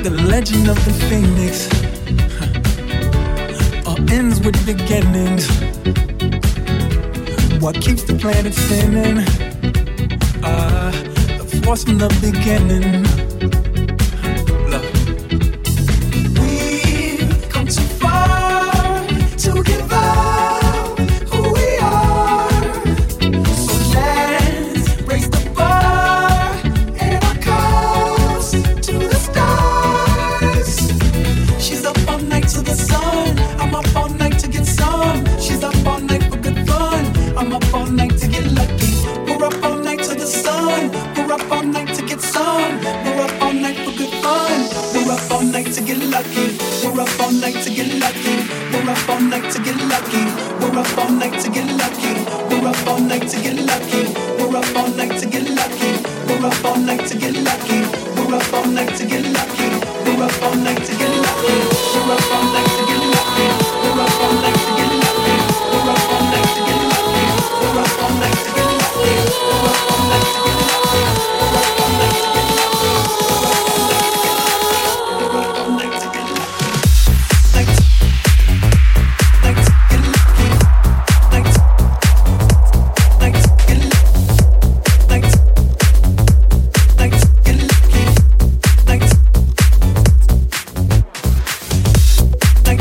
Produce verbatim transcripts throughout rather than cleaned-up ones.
the legend of the phoenix. Huh. All ends with beginnings. What keeps the planet spinning? Ah, uh, the force from the beginning. Look. We've come too far to give up who we are. So let's raise the bar and our cups to the stars. She's up all night to the sun. I'm up all night to get some. She's up all night for good fun. I'm up all night to get lucky. We're up all night to the sun. We're up all night to get some. We're up all night for good fun. We're up all night to get lucky. We're up all night to get lucky. We're up all night to get lucky. We're up all night to get lucky. We're up all night to get lucky. We're up all night to get lucky. We're up all night to get lucky. We're up all night to get lucky. We're up all night to get lucky. We're up all night to get lucky. We're up all night to get lucky. We're up all night to get lucky. We're up all night to get lucky. We're up all night to get lucky. We're up all night to get lucky. We're up all night to get lucky. Night, night, get lucky. Night, night, get lucky. Night, night, get lucky. Night, night,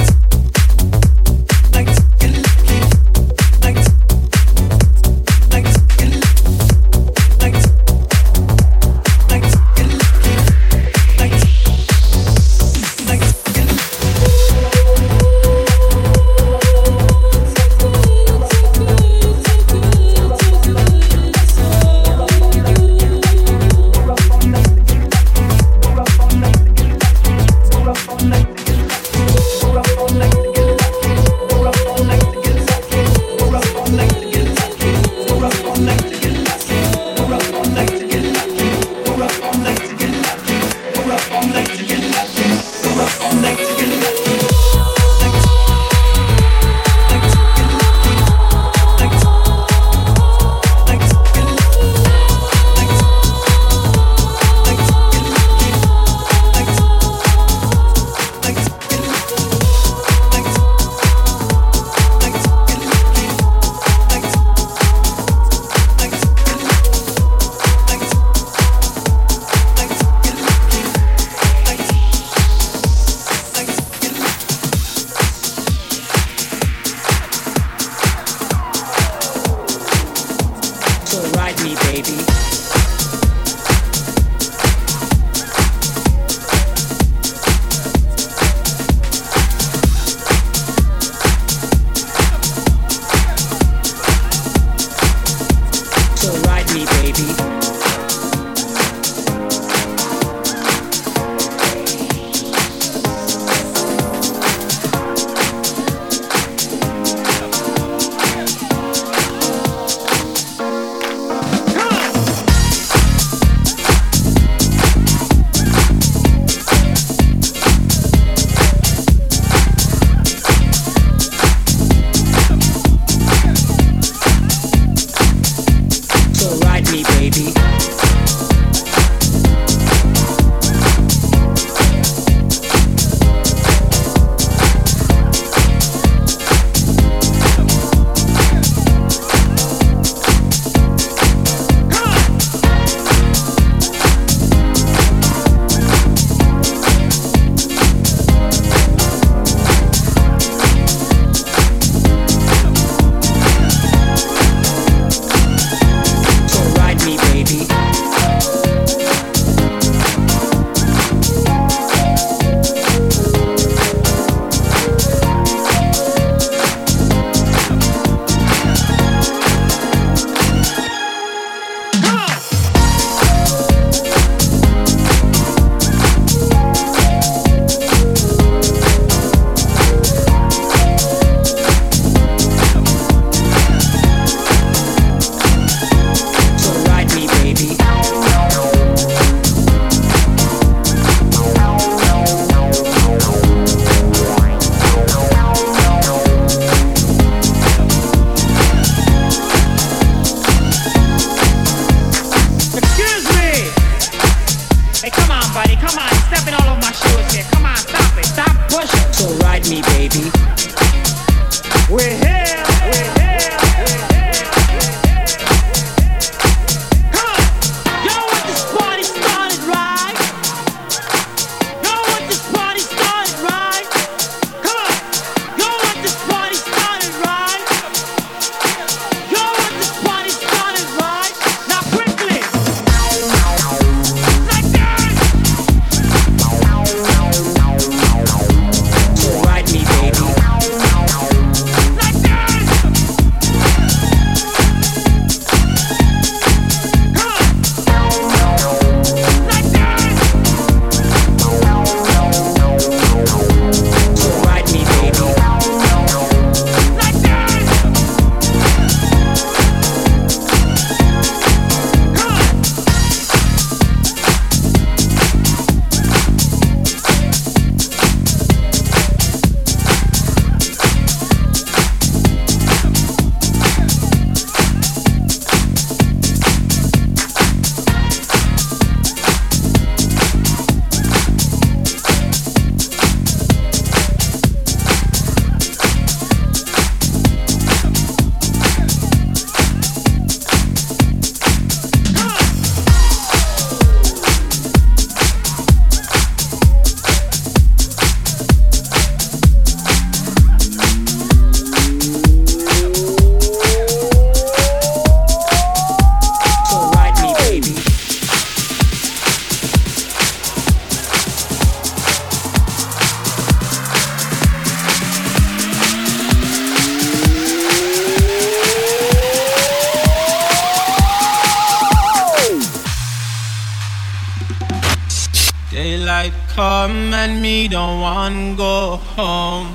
come and me don't want go home.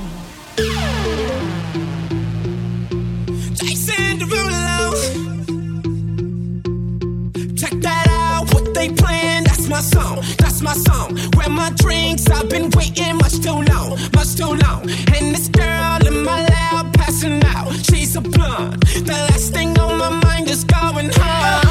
Jason Derulo, check that out, what they playing, that's my song, that's my song. Where my drinks, I've been waiting much too long, much too long. And this girl in my lap passing out, she's a blonde. The last thing on my mind is going home.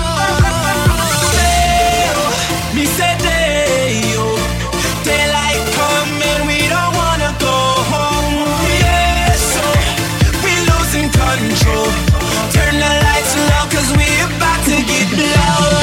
Me say they, oh, daylight coming, we don't wanna go home. Yeah, so we losing control. Turn the lights low, cause we about to get low.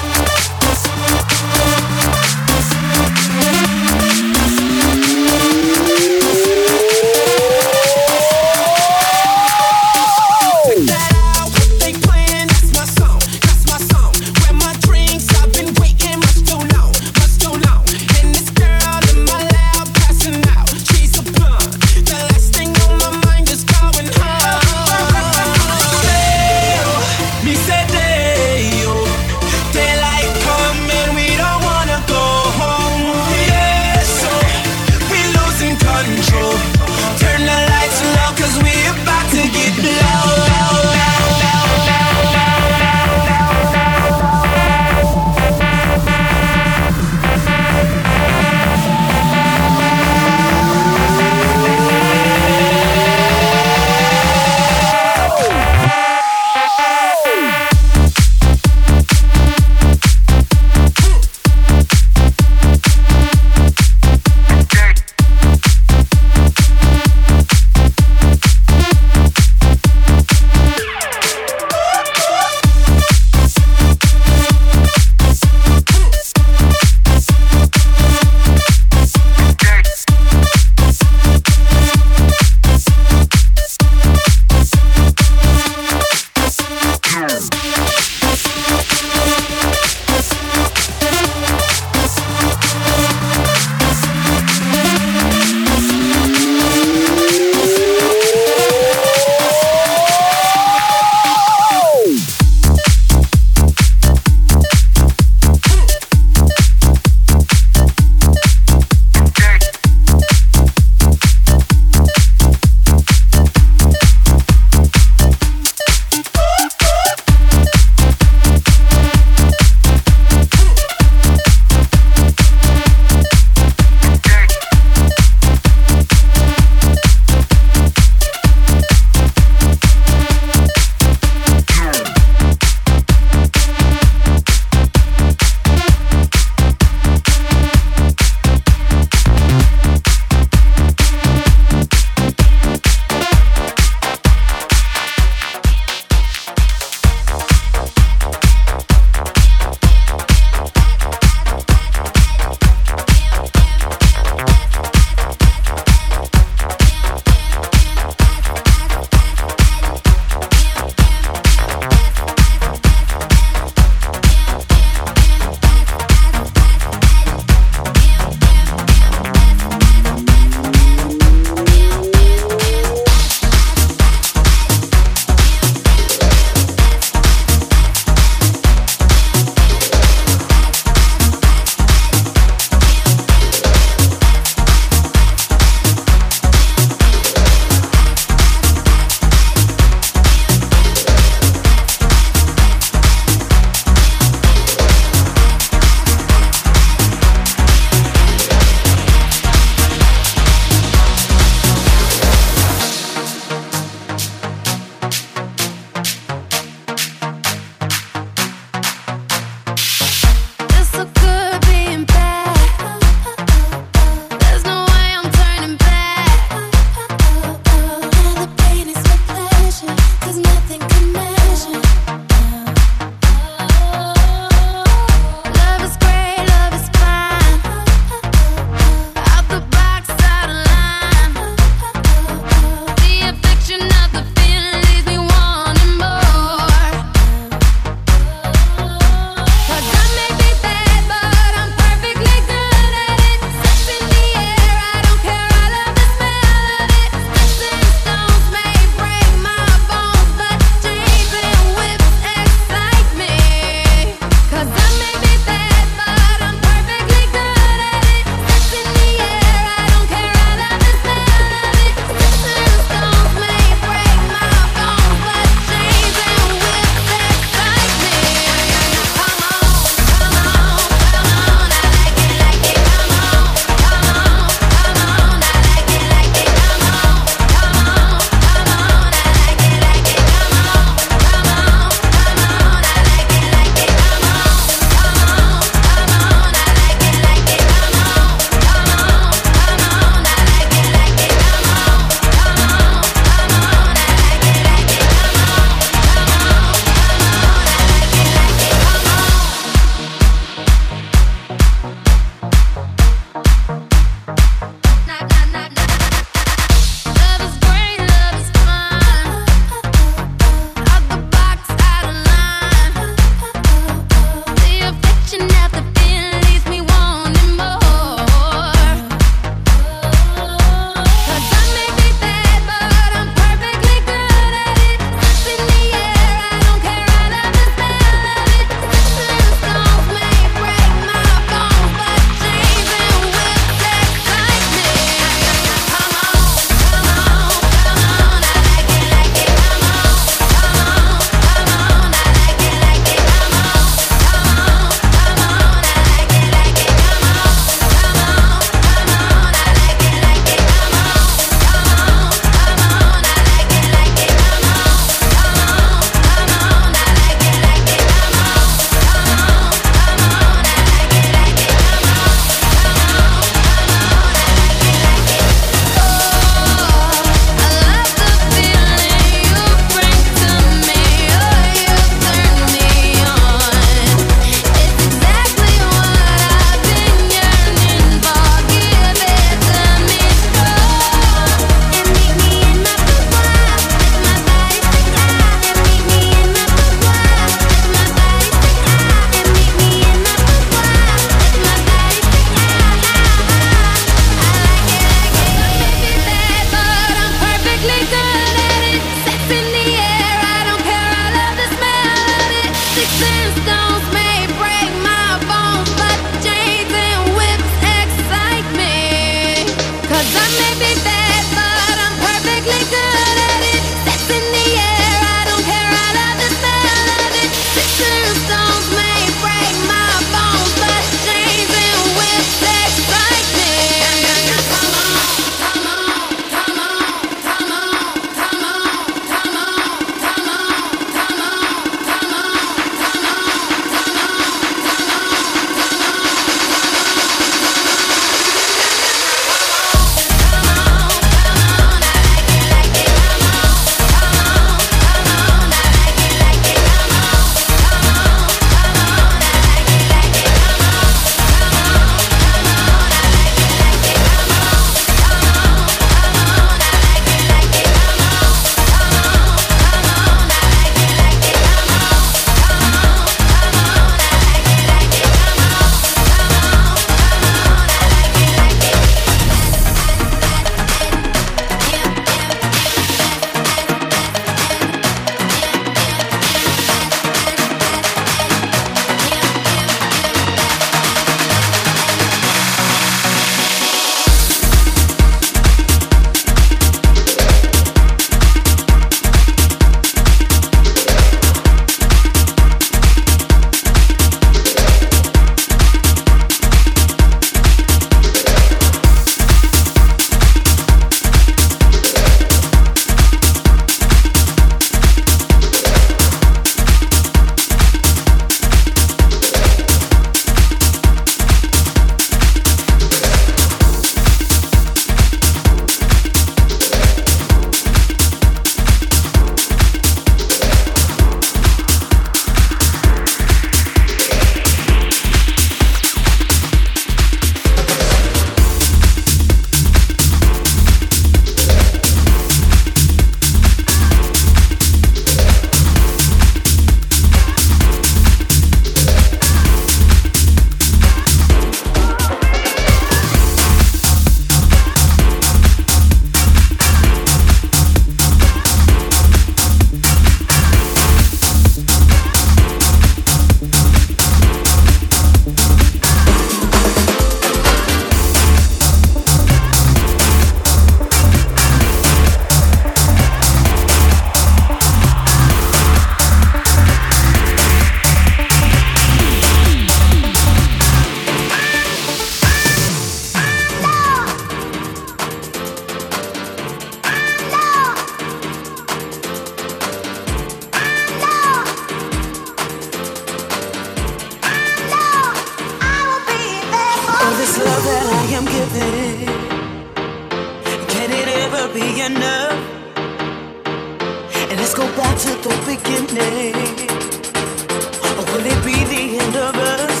love that I am giving, can it ever be enough? And let's go back to the beginning, or will it be the end of us?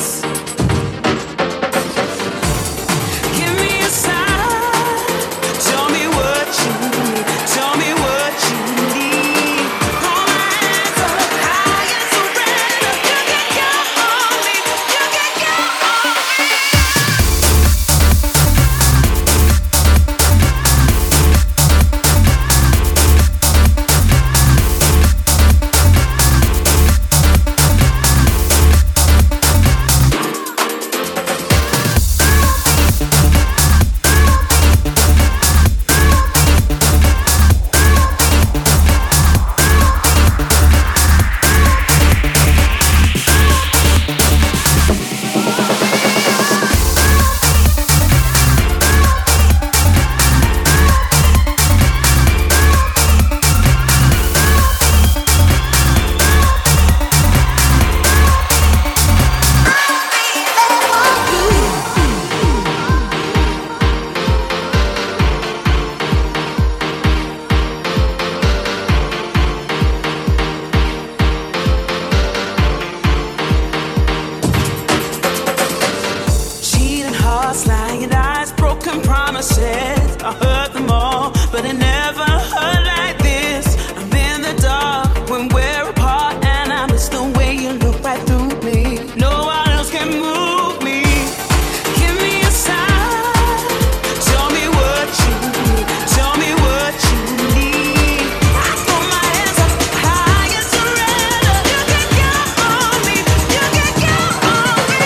Give me a sign, tell me what you need, tell me what you need. Hold my hands up high and surrender. You can count on me, you can count on me. Lying eyes, broken promises, I heard them all, but it never hurt like this. I'm in the dark when we're apart, and I miss the way you look right through me. No one else can move me. Give me a sign, tell me what you need, tell me what you need. I throw my hands up high and surrender. You can count on me, you can count on me.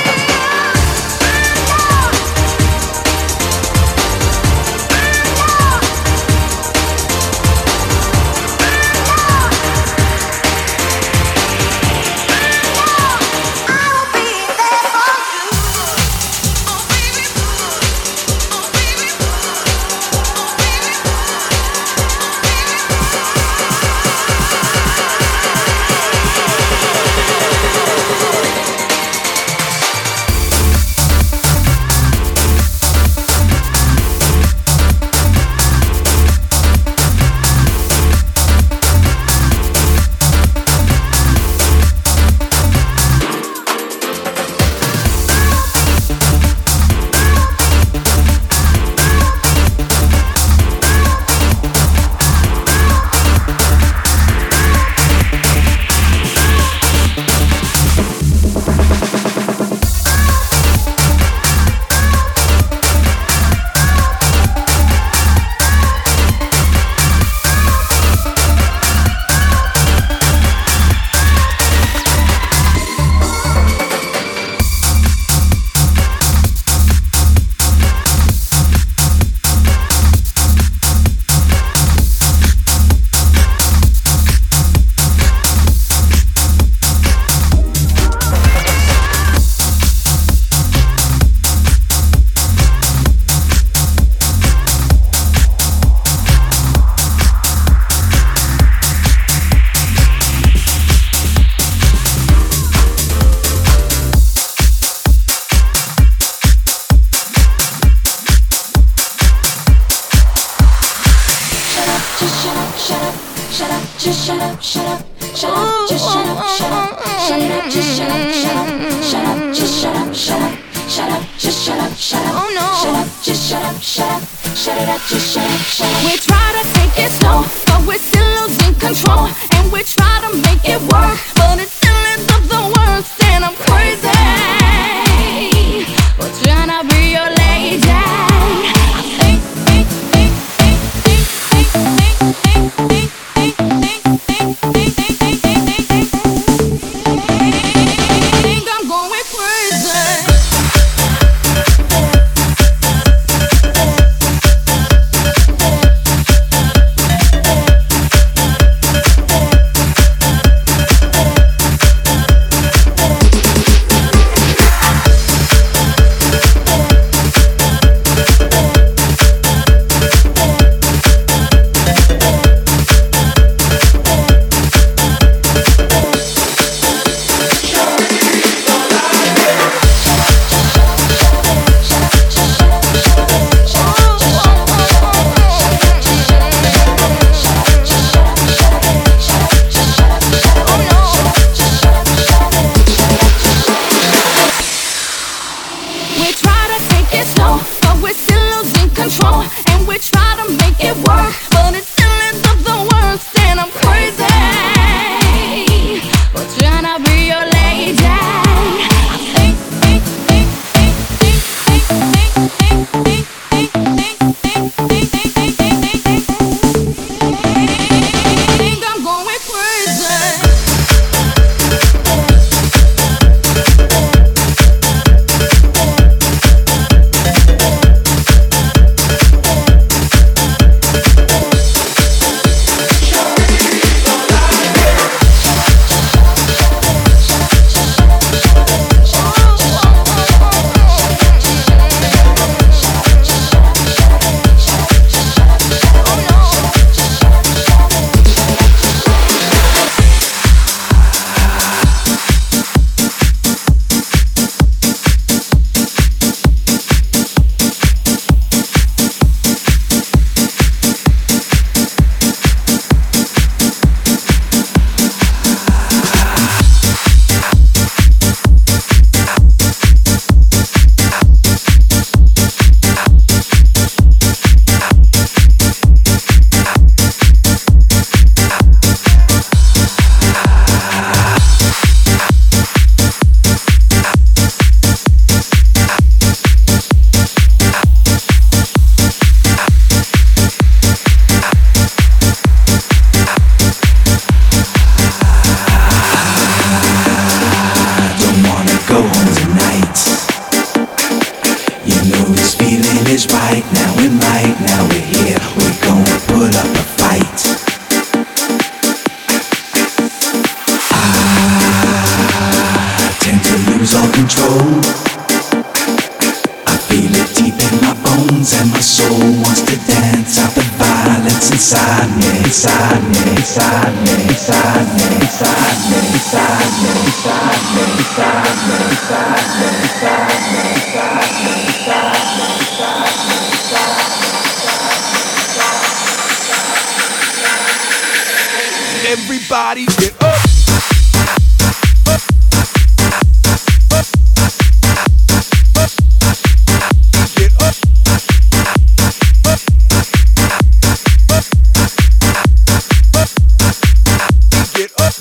Just shut up, shut up, shut up, just shut up, shut up, shut up, just shut up, shut up, shut up, just shut up, shut up, shut up, just shut up, shut up, oh no, shut up, just shut up, shut up, shut it up, just shut up, shut up. We try to take it slow, but we're still losing control, and we try to make it work, but it still ends up the worst, and I'm crazy. We're trying to be your lady. I think, think, think, think, think, think, think, think, think. control, and we try to make it work, but it still ends up the worst, and I'm crazy for trying to be your lady. I think, think, think, think, think, think, think, think, think, think, think, think, think, think, think, think, think I'm going crazy. Everybody get up. Get up. Get up.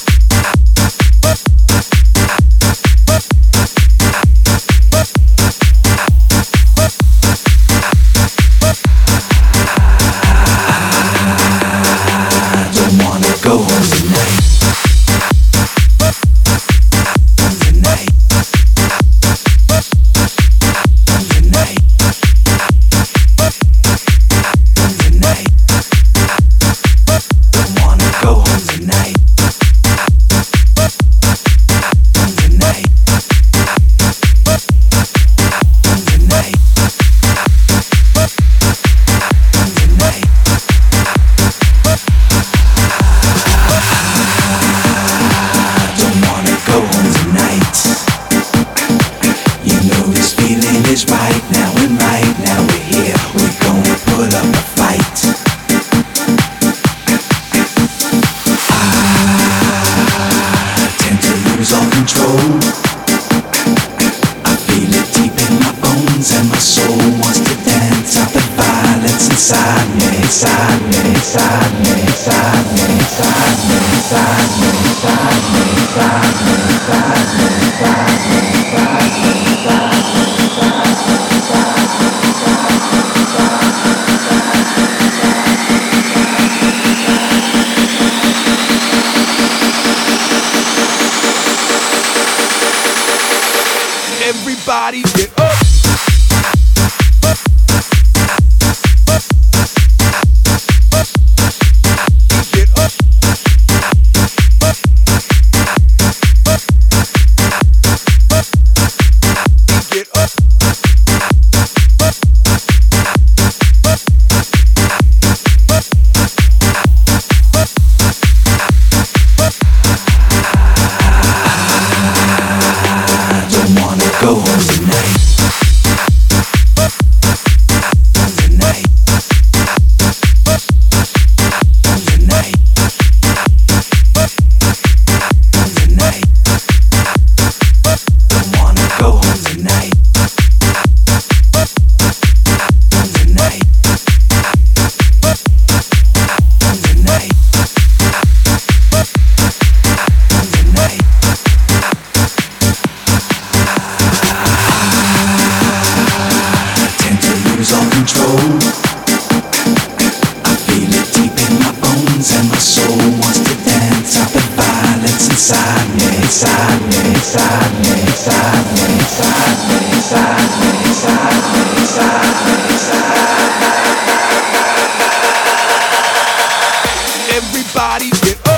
Everybody get up. Get up. Get up. Go home tonight. lost all control. I feel it deep in my bones and my soul wants to dance out the violence inside me, inside me, inside me, inside me, inside me, inside me, inside me, inside me, inside me. Everybody get up.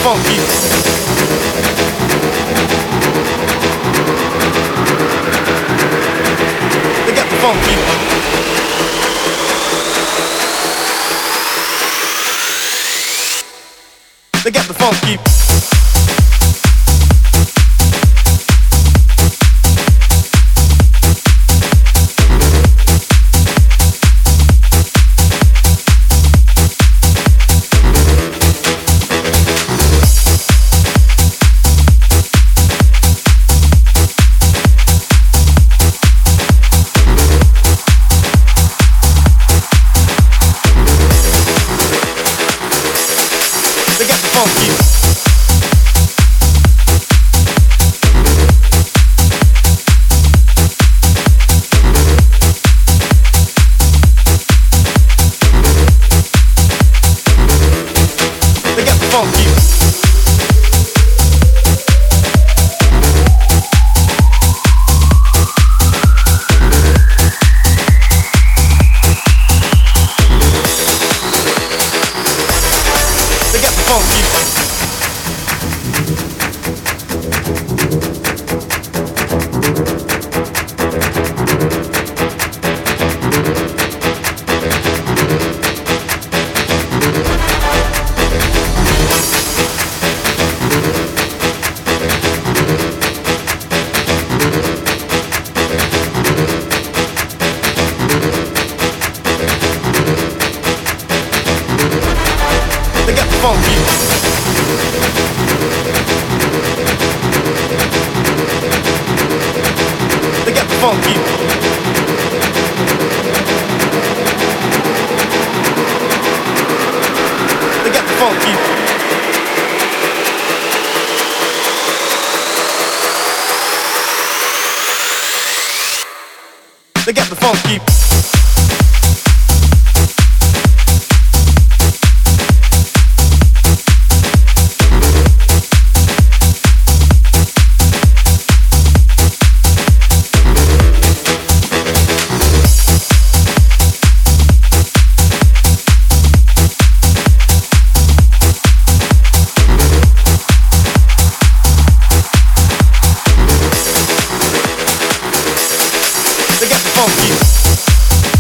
funky. They got the funky. They got the funky. They got the funky. They got the funky.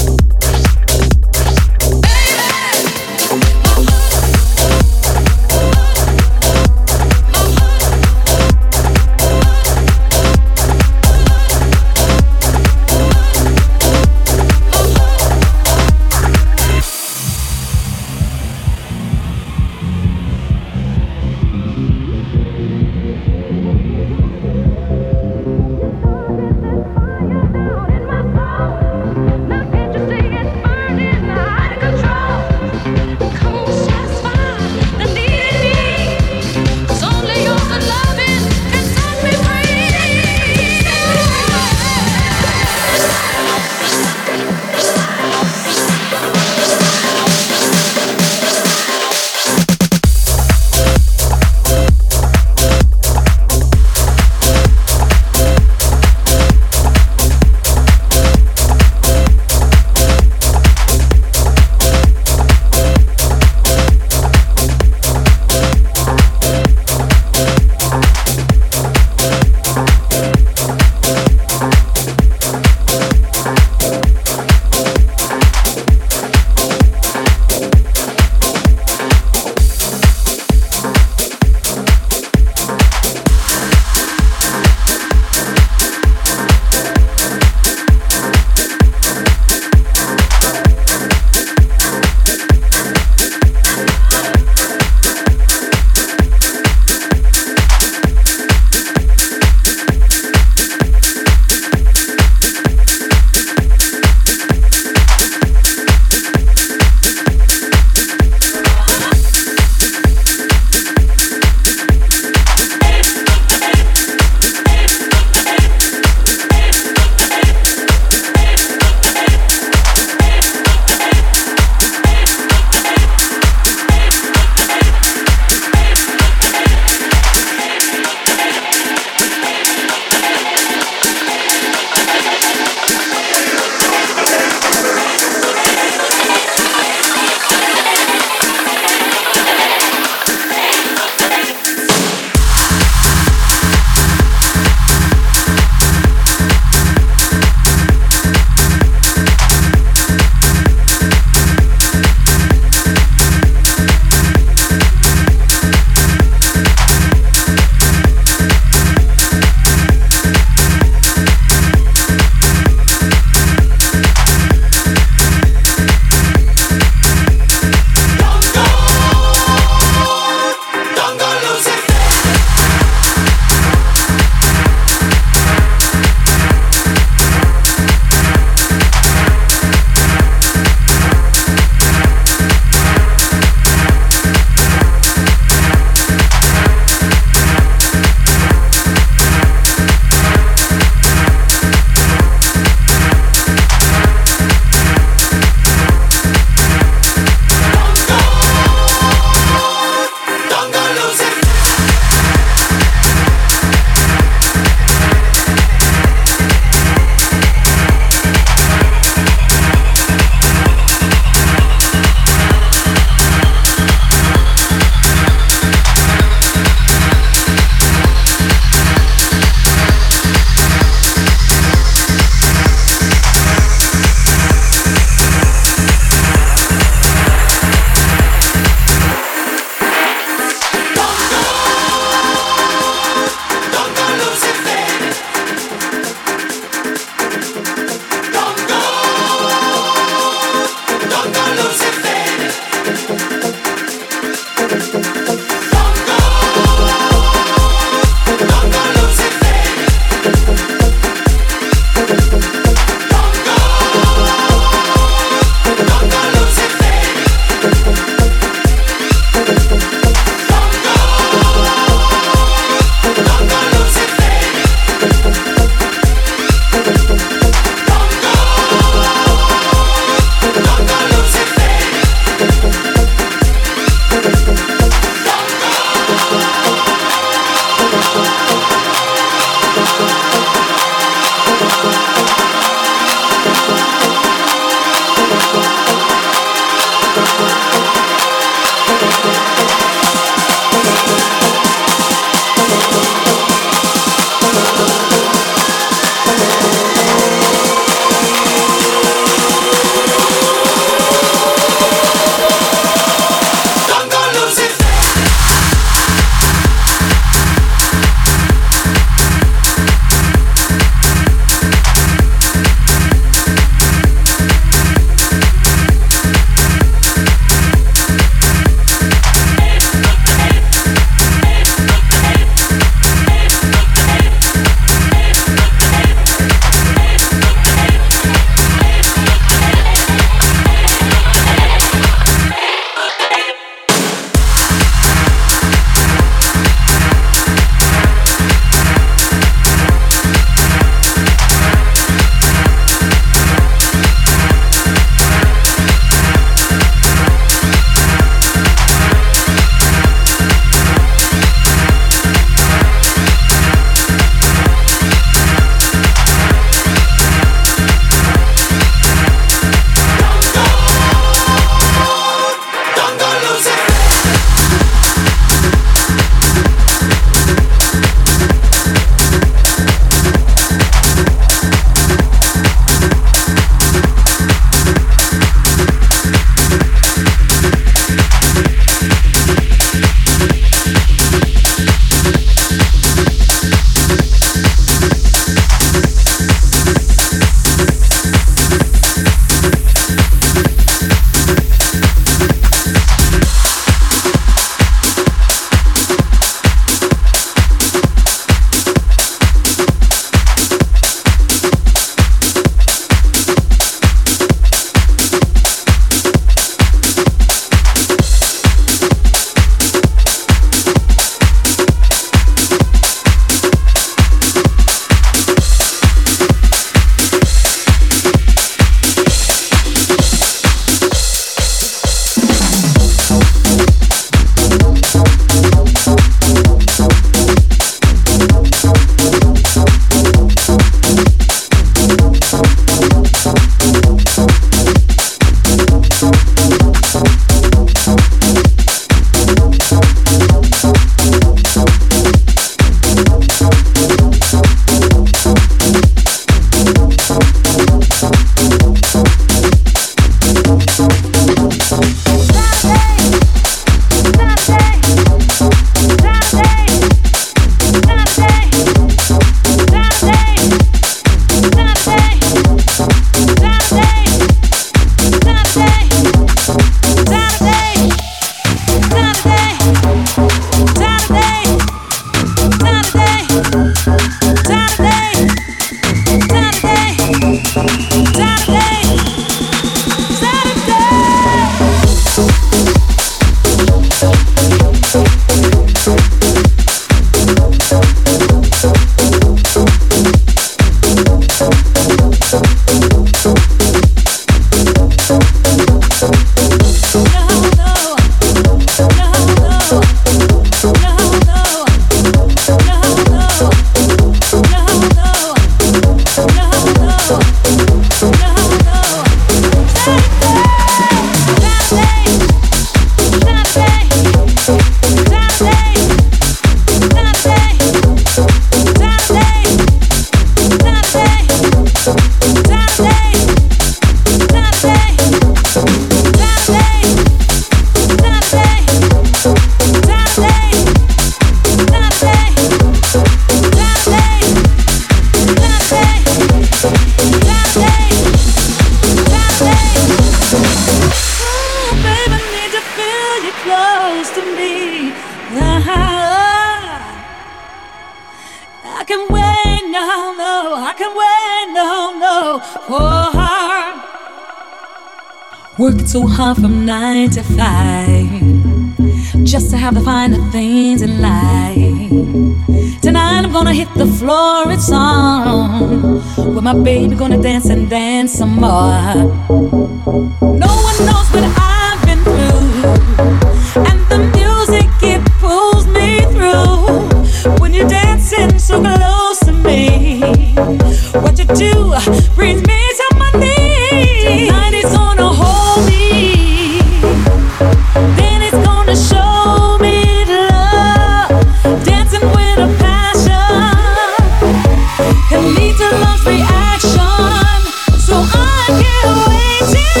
for her. Working so hard from nine to five, just to have the finer things in life. Tonight I'm gonna hit the floor, it's on, with my baby gonna dance and dance some more. No one knows what I've been through, and the music, it pulls me through. When you're dancing so close to me, what you do brings me to my knees. Tonight is gonna hold me, then it's gonna show me love. Dancing with a passion can lead to love's reaction. So I can't wait till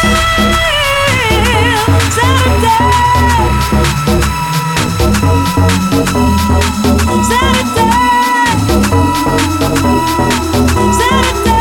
Saturday. Saturday. Saturday.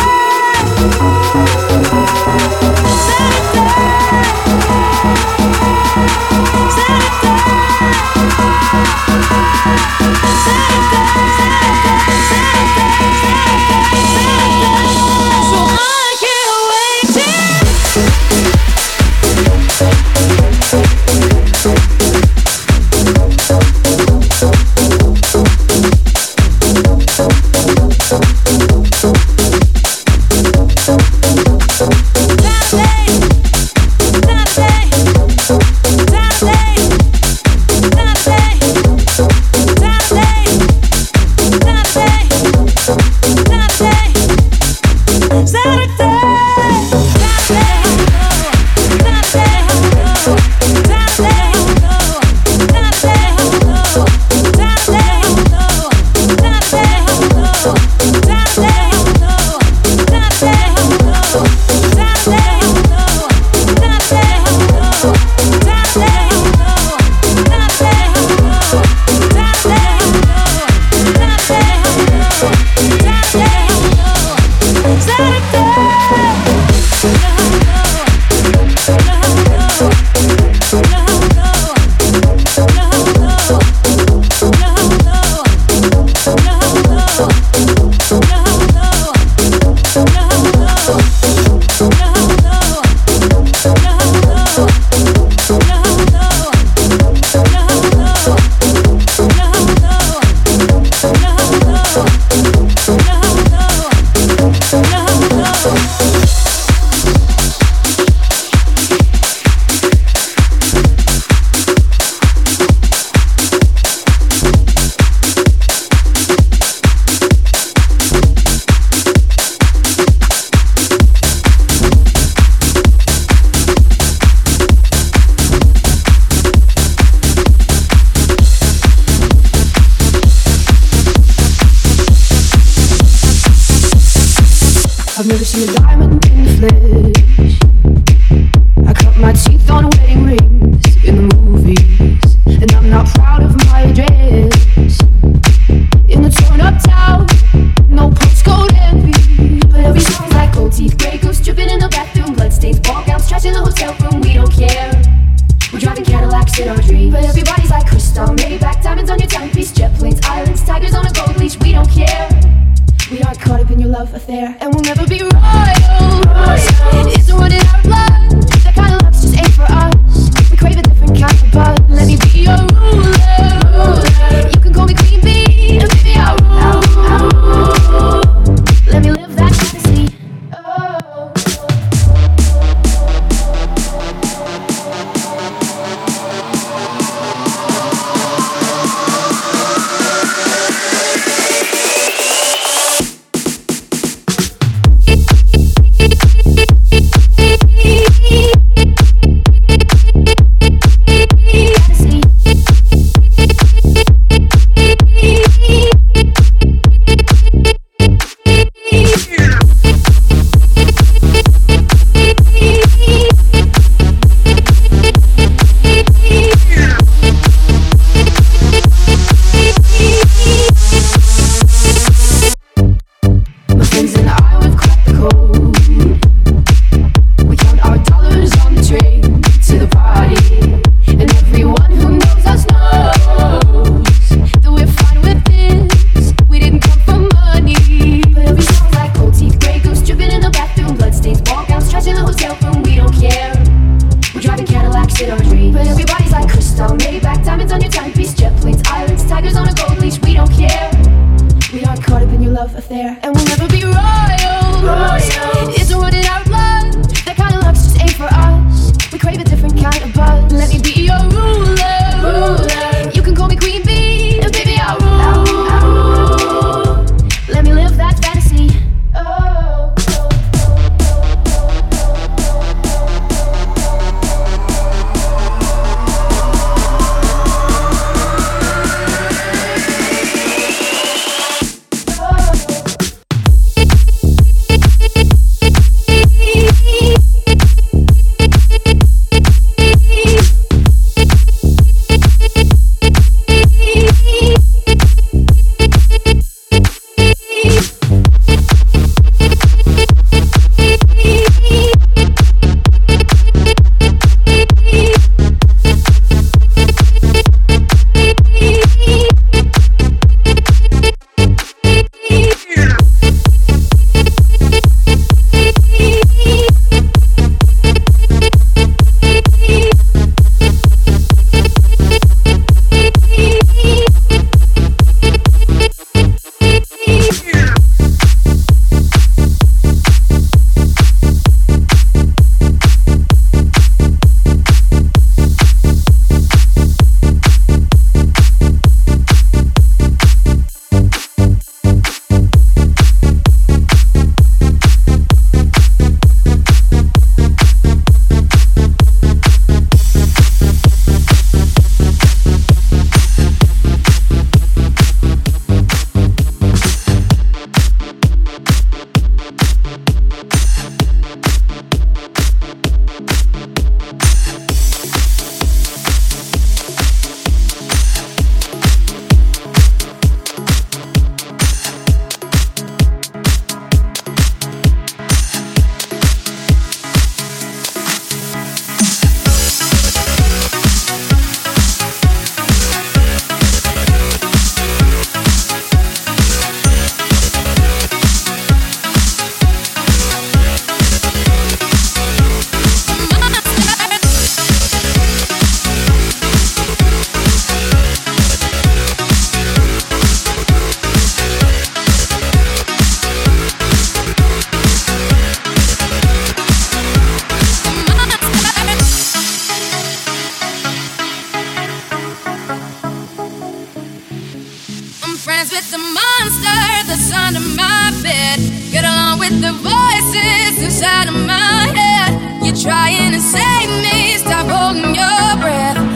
there, and we'll never be royals. royals. It's a worded out love. That kind of luck's just ain't for us. We crave a different kind of buzz. Let me be your ruler. ruler. You can call me Queen Bee, and baby I'll rule. I'll, I'll rule. Let me live that fantasy. Oh. Friends with the monster that's under my bed. Get along with the voices inside of my head. You're trying to save me, stop holding your breath.